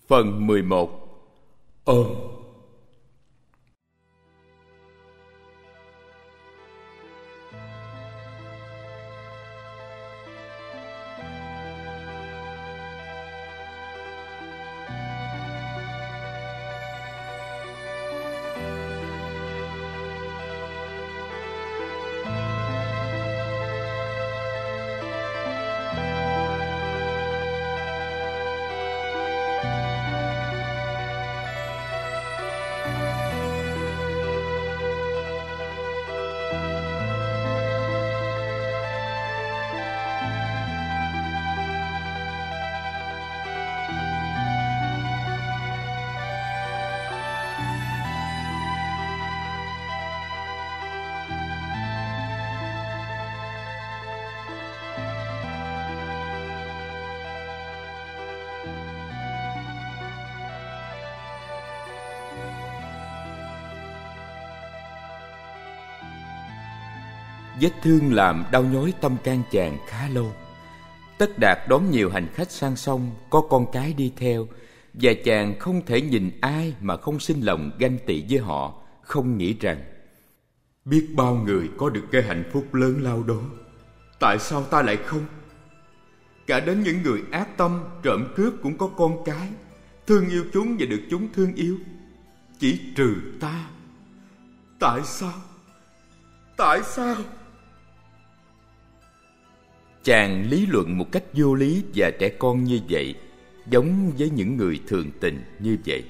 Phần 11. Ơn. Vết thương làm đau nhói tâm can chàng khá lâu. Tất Đạt đón nhiều hành khách sang sông, có con cái đi theo, và chàng không thể nhìn ai mà không sinh lòng ganh tị với họ, không nghĩ rằng biết bao người có được cái hạnh phúc lớn lao đó, tại sao ta lại không? Cả đến những người ác tâm, trộm cướp cũng có con cái, thương yêu chúng và được chúng thương yêu, chỉ trừ ta. Tại sao? Tại sao? Chàng lý luận một cách vô lý và trẻ con như vậy, giống với những người thường tình như vậy.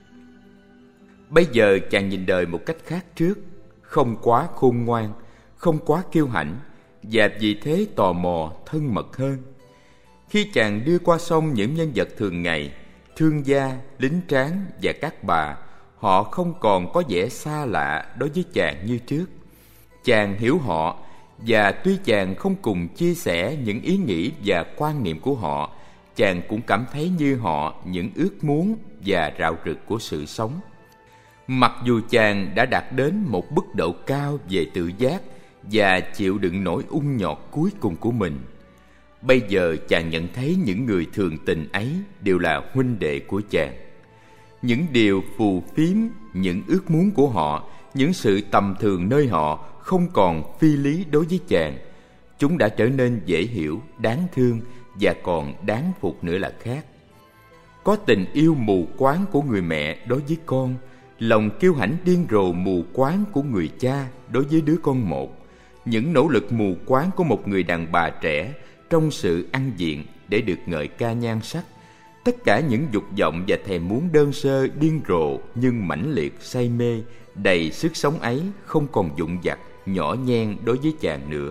Bây giờ chàng nhìn đời một cách khác trước, không quá khôn ngoan, không quá kiêu hãnh, và vì thế tò mò thân mật hơn. Khi chàng đưa qua sông những nhân vật thường ngày, thương gia, lính tráng và các bà, họ không còn có vẻ xa lạ đối với chàng như trước. Chàng hiểu họ, và tuy chàng không cùng chia sẻ những ý nghĩ và quan niệm của họ, chàng cũng cảm thấy như họ những ước muốn và rạo rực của sự sống. Mặc dù chàng đã đạt đến một mức độ cao về tự giác và chịu đựng nỗi ung nhọt cuối cùng của mình, bây giờ chàng nhận thấy những người thường tình ấy đều là huynh đệ của chàng. Những điều phù phiếm, những ước muốn của họ, những sự tầm thường nơi họ không còn phi lý đối với chàng. Chúng đã trở nên dễ hiểu, đáng thương và còn đáng phục nữa là khác. Có tình yêu mù quáng của người mẹ đối với con, lòng kiêu hãnh điên rồ mù quáng của người cha đối với đứa con một, những nỗ lực mù quáng của một người đàn bà trẻ trong sự ăn diện để được ngợi ca nhan sắc. Tất cả những dục vọng và thèm muốn đơn sơ, điên rồ nhưng mãnh liệt, say mê, đầy sức sống ấy không còn vụn vặt, nhỏ nhen đối với chàng nữa.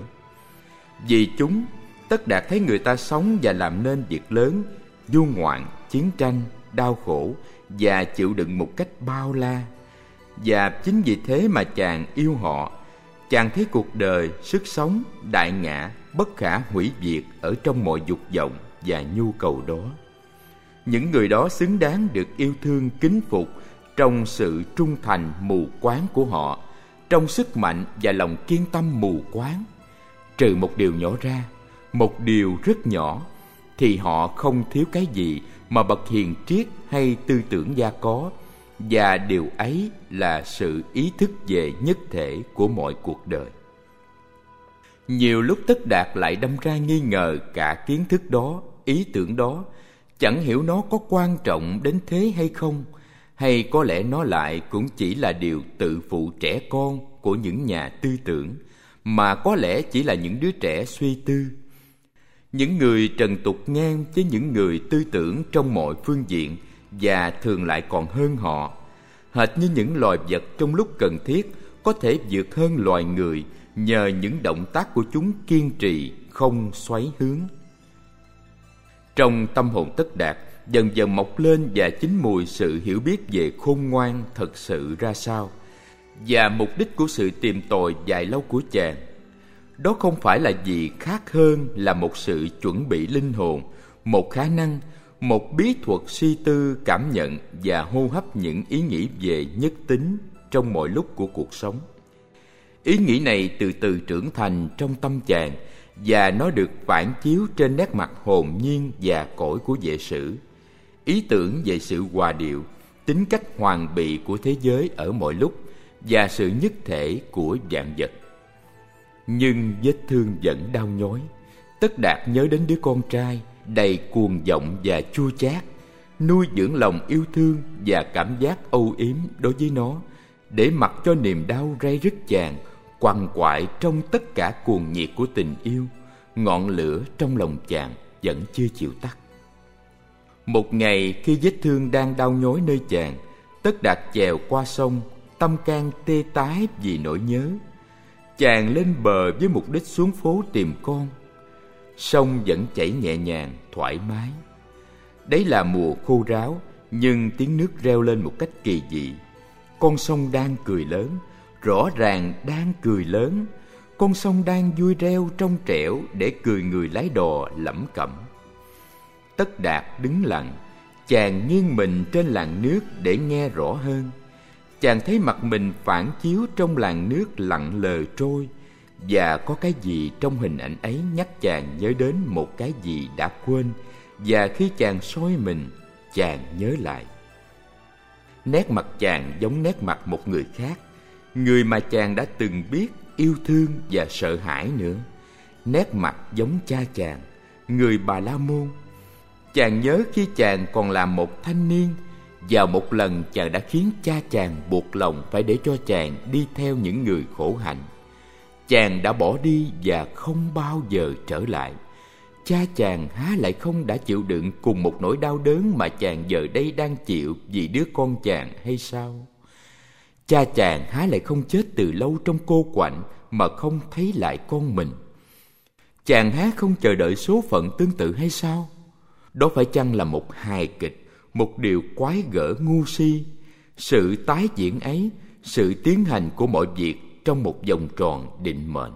Vì chúng, Tất Đạt thấy người ta sống và làm nên việc lớn, du ngoạn, chiến tranh, đau khổ và chịu đựng một cách bao la. Và chính vì thế mà chàng yêu họ. Chàng thấy cuộc đời, sức sống, đại ngã, bất khả hủy diệt ở trong mọi dục vọng và nhu cầu đó. Những người đó xứng đáng được yêu thương kính phục trong sự trung thành mù quáng của họ, trong sức mạnh và lòng kiên tâm mù quáng. Trừ một điều nhỏ ra, một điều rất nhỏ, thì họ không thiếu cái gì mà bậc hiền triết hay tư tưởng gia có, và điều ấy là sự ý thức về nhất thể của mọi cuộc đời. Nhiều lúc Tất Đạt lại đâm ra nghi ngờ cả kiến thức đó, ý tưởng đó, chẳng hiểu nó có quan trọng đến thế hay không, hay có lẽ nó lại cũng chỉ là điều tự phụ trẻ con của những nhà tư tưởng, mà có lẽ chỉ là những đứa trẻ suy tư. Những người trần tục ngang với những người tư tưởng trong mọi phương diện, và thường lại còn hơn họ, hệt như những loài vật trong lúc cần thiết có thể vượt hơn loài người nhờ những động tác của chúng kiên trì, không xoáy hướng. Trong tâm hồn Tất Đạt dần dần mọc lên và chín mùi sự hiểu biết về khôn ngoan thật sự ra sao, và mục đích của sự tìm tòi dài lâu của chàng. Đó không phải là gì khác hơn là một sự chuẩn bị linh hồn, một khả năng, một bí thuật suy tư, cảm nhận và hô hấp những ý nghĩ về nhất tính trong mọi lúc của cuộc sống. Ý nghĩ này từ từ trưởng thành trong tâm chàng, và nó được phản chiếu trên nét mặt hồn nhiên và cõi của vệ sử. ý tưởng về sự hòa điệu, tính cách hoàn bị của thế giới ở mọi lúc và sự nhất thể của vạn vật. Nhưng vết thương vẫn đau nhói. Tất Đạt nhớ đến đứa con trai đầy cuồng vọng và chua chát, nuôi dưỡng lòng yêu thương và cảm giác âu yếm đối với nó, để mặc cho niềm đau ray rứt chàng quằn quại trong tất cả cuồng nhiệt của tình yêu. Ngọn lửa trong lòng chàng vẫn chưa chịu tắt. Một ngày khi vết thương đang đau nhói nơi chàng, Tất Đạt chèo qua sông, tâm can tê tái vì nỗi nhớ. Chàng lên bờ với mục đích xuống phố tìm con. Sông vẫn chảy nhẹ nhàng, thoải mái. Đấy là mùa khô ráo, nhưng tiếng nước reo lên một cách kỳ dị. Con sông đang cười lớn, rõ ràng đang cười lớn. Con sông đang vui reo trong trẻo để cười người lái đò lẩm cẩm. Tất Đạt đứng lặng, chàng nghiêng mình trên làn nước để nghe rõ hơn. Chàng thấy mặt mình phản chiếu trong làn nước lặng lờ trôi, và có cái gì trong hình ảnh ấy nhắc chàng nhớ đến một cái gì đã quên, và khi chàng soi mình, chàng nhớ lại. Nét mặt chàng giống nét mặt một người khác, người mà chàng đã từng biết, yêu thương và sợ hãi nữa. Nét mặt giống cha chàng, người Bà La Môn. Chàng nhớ khi chàng còn là một thanh niên, vào một lần chàng đã khiến cha chàng buộc lòng phải để cho chàng đi theo những người khổ hạnh. Chàng đã bỏ đi và không bao giờ trở lại. Cha chàng há lại không đã chịu đựng cùng một nỗi đau đớn mà chàng giờ đây đang chịu vì đứa con chàng hay sao? Cha chàng há lại không chết từ lâu trong cô quạnh mà không thấy lại con mình? Chàng há không chờ đợi số phận tương tự hay sao? Đó phải chăng là một hài kịch, một điều quái gở ngu si? Sự tái diễn ấy, sự tiến hành của mọi việc trong một vòng tròn định mệnh.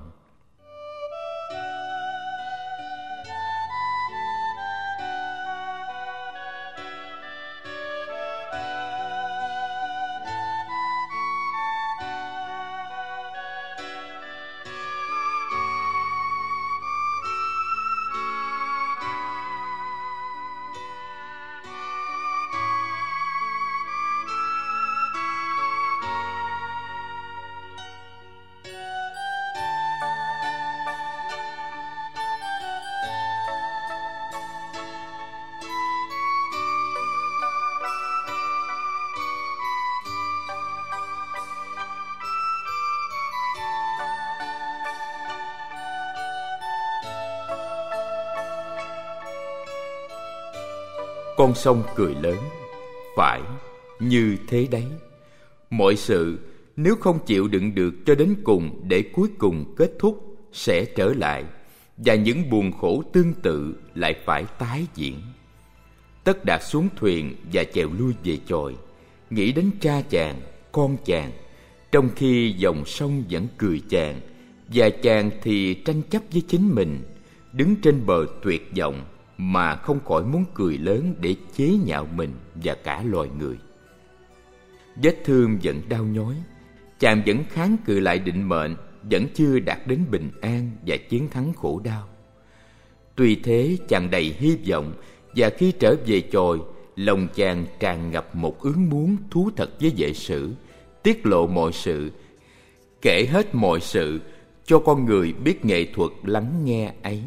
Con sông cười lớn, phải, như thế đấy. Mọi sự nếu không chịu đựng được cho đến cùng để cuối cùng kết thúc sẽ trở lại, và những buồn khổ tương tự lại phải tái diễn. Tất Đạt xuống thuyền và chèo lui về chòi, nghĩ đến cha chàng, con chàng, trong khi dòng sông vẫn cười chàng, và chàng thì tranh chấp với chính mình, đứng trên bờ tuyệt vọng mà không khỏi muốn cười lớn để chế nhạo mình và cả loài người. Vết thương vẫn đau nhói, chàng vẫn kháng cự lại định mệnh, vẫn chưa đạt đến bình an và chiến thắng khổ đau. Tuy thế, chàng đầy hy vọng, và khi trở về chòi, lòng chàng tràn ngập một ước muốn thú thật với vệ sử, tiết lộ mọi sự, kể hết mọi sự cho con người biết nghệ thuật lắng nghe ấy.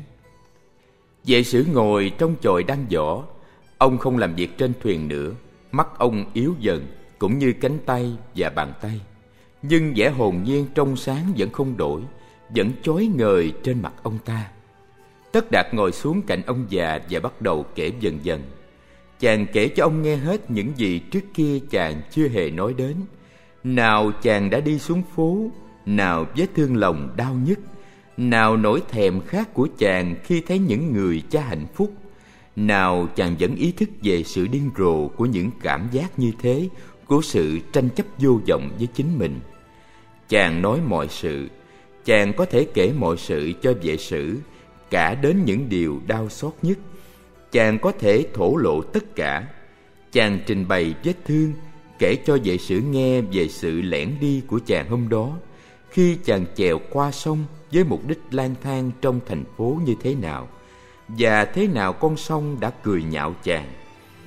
Vệ sử ngồi trong chòi đan giỏ. Ông không làm việc trên thuyền nữa, mắt ông yếu dần, cũng như cánh tay và bàn tay. Nhưng vẻ hồn nhiên trong sáng vẫn không đổi, vẫn chói ngời trên mặt ông ta. Tất Đạt ngồi xuống cạnh ông già và bắt đầu kể dần dần. Chàng kể cho ông nghe hết những gì trước kia chàng chưa hề nói đến. Nào chàng đã đi xuống phố, nào vết thương lòng đau nhức, nào nỗi thèm khát của chàng khi thấy những người cha hạnh phúc, nào chàng vẫn ý thức về sự điên rồ của những cảm giác như thế, của sự tranh chấp vô vọng với chính mình. Chàng nói mọi sự, chàng có thể kể mọi sự cho vệ sử, cả đến những điều đau xót nhất. Chàng có thể thổ lộ tất cả. Chàng trình bày vết thương, kể cho vệ sử nghe về sự lẻn đi của chàng hôm đó, khi chàng chèo qua sông với mục đích lang thang trong thành phố như thế nào, và thế nào con sông đã cười nhạo chàng.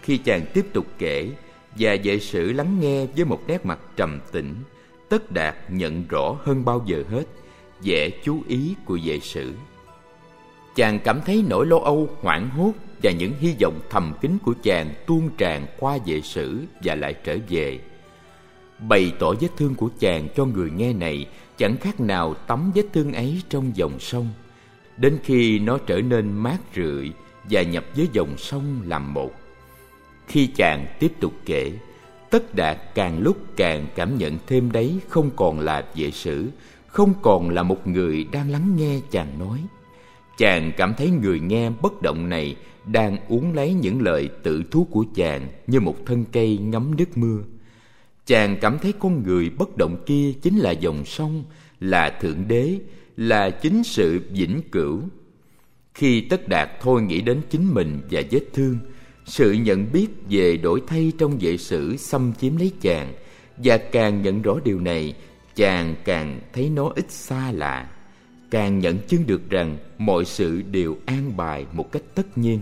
Khi chàng tiếp tục kể và vệ sử lắng nghe với một nét mặt trầm tĩnh, Tất Đạt nhận rõ hơn bao giờ hết vẻ chú ý của vệ sử. Chàng cảm thấy nỗi lo âu, hoảng hốt và những hy vọng thầm kín của chàng tuôn tràn qua vệ sử và lại trở về. Bày tỏ vết thương của chàng cho người nghe này chẳng khác nào tắm vết thương ấy trong dòng sông, đến khi nó trở nên mát rượi và nhập với dòng sông làm một. Khi chàng tiếp tục kể, Tất Đạt càng lúc càng cảm nhận thêm đấy không còn là vệ sử, không còn là một người đang lắng nghe chàng nói. Chàng cảm thấy người nghe bất động này đang uốn lấy những lời tự thú của chàng như một thân cây ngắm nước mưa. Chàng cảm thấy con người bất động kia chính là dòng sông, là Thượng Đế, là chính sự vĩnh cửu. Khi Tất Đạt thôi nghĩ đến chính mình và vết thương, sự nhận biết về đổi thay trong vệ sử xâm chiếm lấy chàng, và càng nhận rõ điều này, chàng càng thấy nó ít xa lạ, càng nhận chứng được rằng mọi sự đều an bài một cách tất nhiên.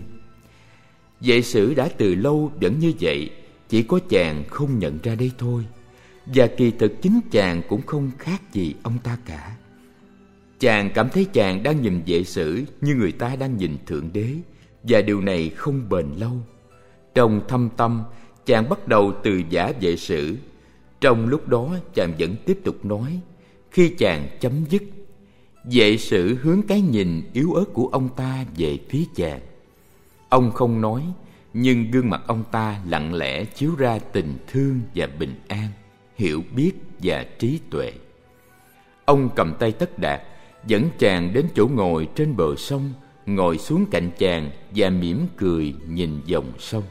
Vệ sử đã từ lâu vẫn như vậy, chỉ có chàng không nhận ra đây thôi, và kỳ thực chính chàng cũng không khác gì ông ta cả. Chàng cảm thấy chàng đang nhìn vệ sử như người ta đang nhìn Thượng Đế, và điều này không bền lâu. Trong thâm tâm, chàng bắt đầu từ giả vệ sử. Trong lúc đó chàng vẫn tiếp tục nói. Khi chàng chấm dứt, vệ sử hướng cái nhìn yếu ớt của ông ta về phía chàng. Ông không nói, nhưng gương mặt ông ta lặng lẽ chiếu ra tình thương và bình an, hiểu biết và trí tuệ. Ông cầm tay Tất Đạt, dẫn chàng đến chỗ ngồi trên bờ sông, ngồi xuống cạnh chàng và mỉm cười nhìn dòng sông.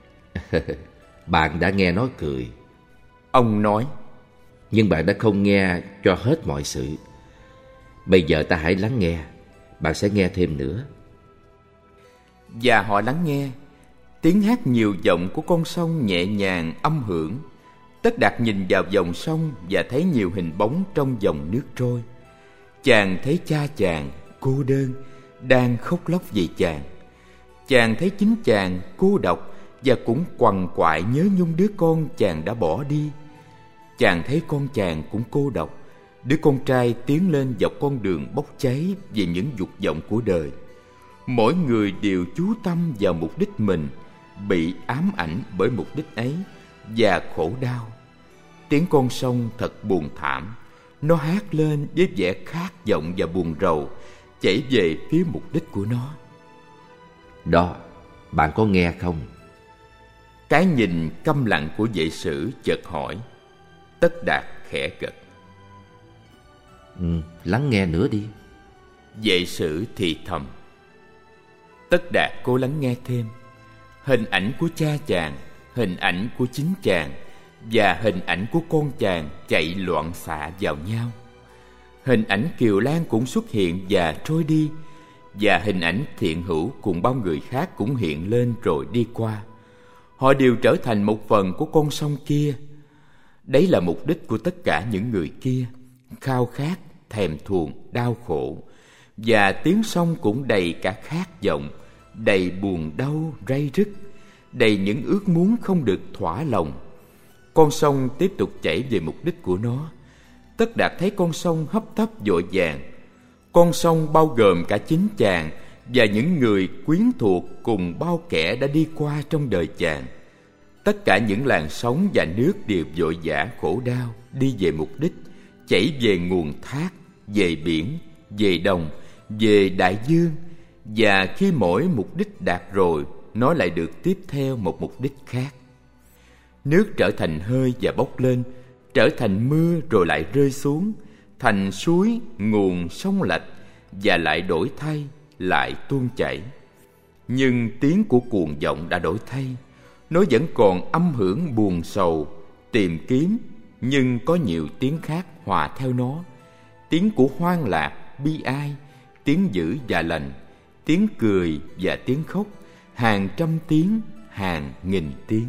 Bạn đã nghe nó cười, ông nói, nhưng bạn đã không nghe cho hết mọi sự. Bây giờ ta hãy lắng nghe, bạn sẽ nghe thêm nữa. Và họ lắng nghe. Tiếng hát nhiều giọng của con sông nhẹ nhàng âm hưởng. Tất Đạt nhìn vào dòng sông và thấy nhiều hình bóng trong dòng nước trôi. Chàng thấy cha chàng cô đơn đang khóc lóc vì chàng. Chàng thấy chính chàng cô độc và cũng quằn quại nhớ nhung đứa con chàng đã bỏ đi. Chàng thấy con chàng cũng cô độc, đứa con trai tiến lên dọc con đường bốc cháy vì những dục vọng của đời. Mỗi người đều chú tâm vào mục đích mình, bị ám ảnh bởi mục đích ấy và khổ đau. Tiếng con sông thật buồn thảm. Nó hát lên với vẻ khát vọng và buồn rầu, chảy về phía mục đích của nó. Đó, bạn có nghe không? Cái nhìn câm lặng của vệ sử chợt hỏi. Tất Đạt khẽ gật. Lắng nghe nữa đi. Vệ sử thì thầm. Tất Đạt cố lắng nghe thêm. Hình ảnh của cha chàng, hình ảnh của chính chàng và hình ảnh của con chàng chạy loạn xạ vào nhau. Hình ảnh Kiều Lan cũng xuất hiện và trôi đi, và hình ảnh Thiện Hữu cùng bao người khác cũng hiện lên rồi đi qua. Họ đều trở thành một phần của con sông kia. Đấy là mục đích của tất cả những người kia, khao khát, thèm thuồng, đau khổ. Và tiếng sông cũng đầy cả khát vọng, đầy buồn đau, ray rứt, đầy những ước muốn không được thỏa lòng. Con sông tiếp tục chảy về mục đích của nó. Tất Đạt thấy con sông hấp tấp vội vàng. Con sông bao gồm cả chính chàng và những người quyến thuộc cùng bao kẻ đã đi qua trong đời chàng. Tất cả những làn sóng và nước đều vội vã khổ đau, đi về mục đích, chảy về nguồn thác, về biển, về đồng, về đại dương. Và khi mỗi mục đích đạt rồi, nó lại được tiếp theo một mục đích khác. Nước trở thành hơi và bốc lên, trở thành mưa rồi lại rơi xuống, thành suối, nguồn, sông lạch, và lại đổi thay, lại tuôn chảy. Nhưng tiếng của cuồng vọng đã đổi thay. Nó vẫn còn âm hưởng buồn sầu, tìm kiếm, nhưng có nhiều tiếng khác hòa theo nó. Tiếng của hoang lạc, bi ai, tiếng dữ và lành, tiếng cười và tiếng khóc, hàng trăm tiếng, hàng nghìn tiếng.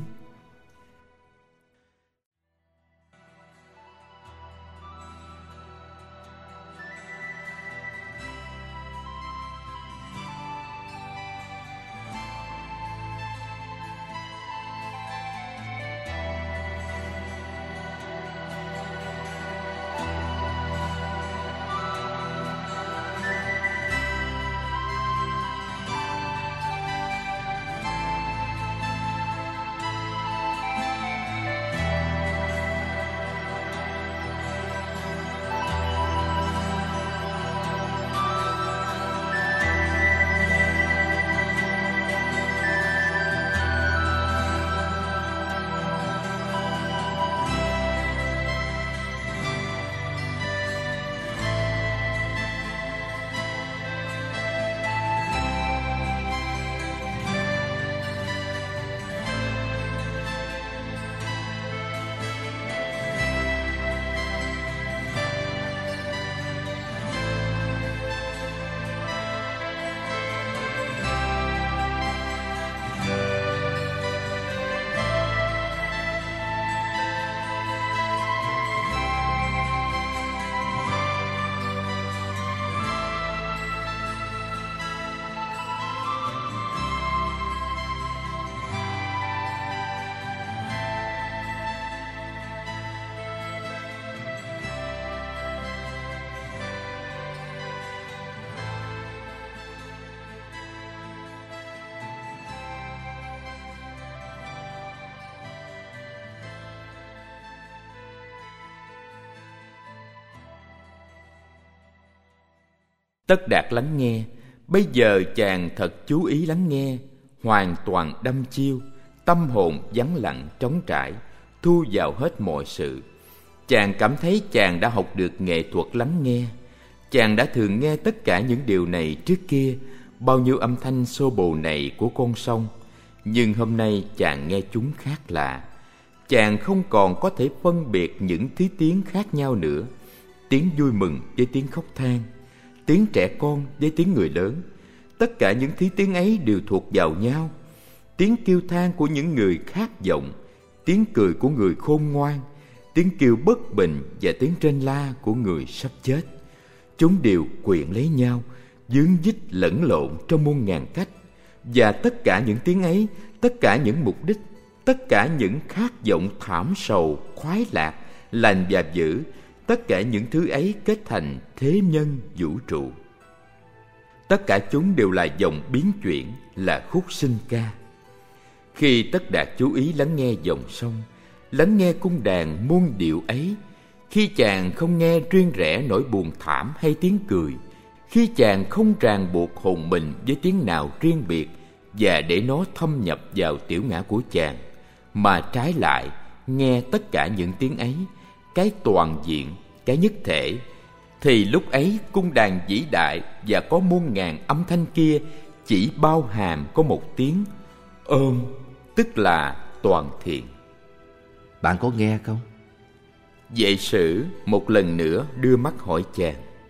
Tất Đạt lắng nghe. Bây giờ chàng thật chú ý lắng nghe, hoàn toàn đăm chiêu, tâm hồn vắng lặng trống trải, thu vào hết mọi sự. Chàng cảm thấy chàng đã học được nghệ thuật lắng nghe. Chàng đã thường nghe tất cả những điều này trước kia, bao nhiêu âm thanh xô bồ này của con sông. Nhưng hôm nay chàng nghe chúng khác lạ. Chàng không còn có thể phân biệt những thứ tiếng khác nhau nữa. Tiếng vui mừng với tiếng khóc than, tiếng trẻ con với tiếng người lớn. Tất cả những thứ tiếng ấy đều thuộc vào nhau. Tiếng kêu than của những người khát vọng, tiếng cười của người khôn ngoan, tiếng kêu bất bình và tiếng rên la của người sắp chết. Chúng đều quyện lấy nhau, dướng dít lẫn lộn trong muôn ngàn cách. Và tất cả những tiếng ấy, tất cả những mục đích, tất cả những khát vọng thảm sầu, khoái lạc, lành và dữ, tất cả những thứ ấy kết thành thế nhân vũ trụ. Tất cả chúng đều là dòng biến chuyển, là khúc sinh ca. Khi Tất Đạt chú ý lắng nghe dòng sông, lắng nghe cung đàn muôn điệu ấy, khi chàng không nghe riêng rẽ nỗi buồn thảm hay tiếng cười, khi chàng không ràng buộc hồn mình với tiếng nào riêng biệt và để nó thâm nhập vào tiểu ngã của chàng, mà trái lại nghe tất cả những tiếng ấy, cái toàn diện, cái nhất thể, thì lúc ấy cung đàn vĩ đại và có muôn ngàn âm thanh kia chỉ bao hàm có một tiếng ôm, tức là toàn thiện. Bạn có nghe không? Vệ sử một lần nữa đưa mắt hỏi chàng.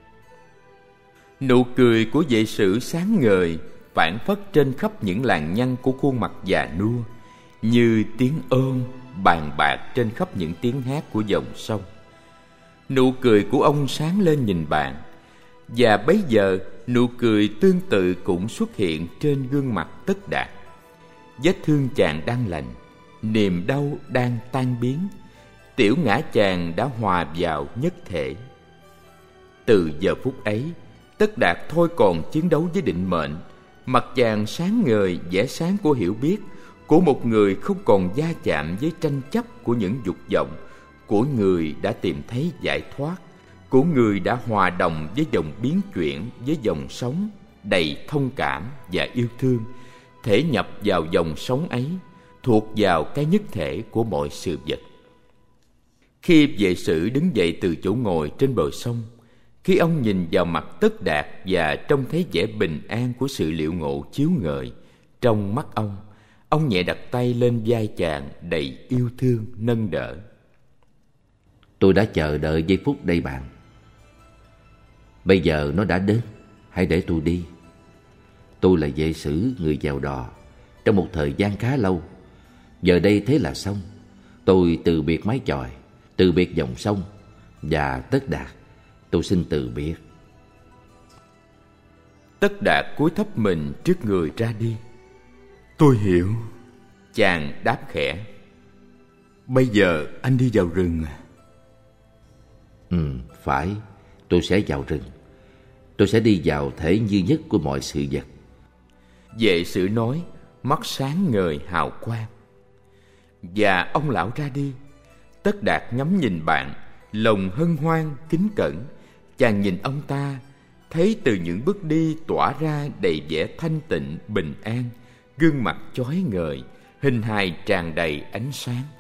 Nụ cười của vệ sử sáng ngời, phảng phất trên khắp những làn nhăn của khuôn mặt già nua, như tiếng ôm bàn bạc trên khắp những tiếng hát của dòng sông. Nụ cười của ông sáng lên nhìn bạn, và bấy giờ nụ cười tương tự cũng xuất hiện trên gương mặt Tất Đạt. Vết thương chàng đang lành, niềm đau đang tan biến, tiểu ngã chàng đã hòa vào nhất thể. Từ giờ phút ấy, Tất Đạt thôi còn chiến đấu với định mệnh. Mặt chàng sáng ngời vẻ sáng của hiểu biết, của một người không còn va chạm với tranh chấp của những dục vọng, của người đã tìm thấy giải thoát, của người đã hòa đồng với dòng biến chuyển, với dòng sống đầy thông cảm và yêu thương, thể nhập vào dòng sống ấy, thuộc vào cái nhất thể của mọi sự vật. Khi vệ sử đứng dậy từ chỗ ngồi trên bờ sông, khi ông nhìn vào mặt Tất Đạt và trông thấy vẻ bình an của sự liệu ngộ chiếu ngời trong mắt ông nhẹ đặt tay lên vai chàng đầy yêu thương nâng đỡ. Tôi đã chờ đợi giây phút đây bạn. Bây giờ nó đã đến, hãy để tôi đi. Tôi là vệ sử người chèo đò trong một thời gian khá lâu. Giờ đây thế là xong. Tôi từ biệt mái chòi, từ biệt dòng sông, và Tất Đạt, tôi xin từ biệt. Tất Đạt cúi thấp mình trước người ra đi. Tôi hiểu. Chàng đáp khẽ. Bây giờ anh đi vào rừng à? Phải, tôi sẽ vào rừng. Tôi sẽ đi vào thể duy nhất của mọi sự vật. Vệ sử nói, mắt sáng ngời hào quang. Và ông lão ra đi. Tất Đạt ngắm nhìn bạn, lòng hân hoan kính cẩn. Chàng nhìn ông ta, thấy từ những bước đi tỏa ra đầy vẻ thanh tịnh bình an, gương mặt chói ngời, hình hài tràn đầy ánh sáng.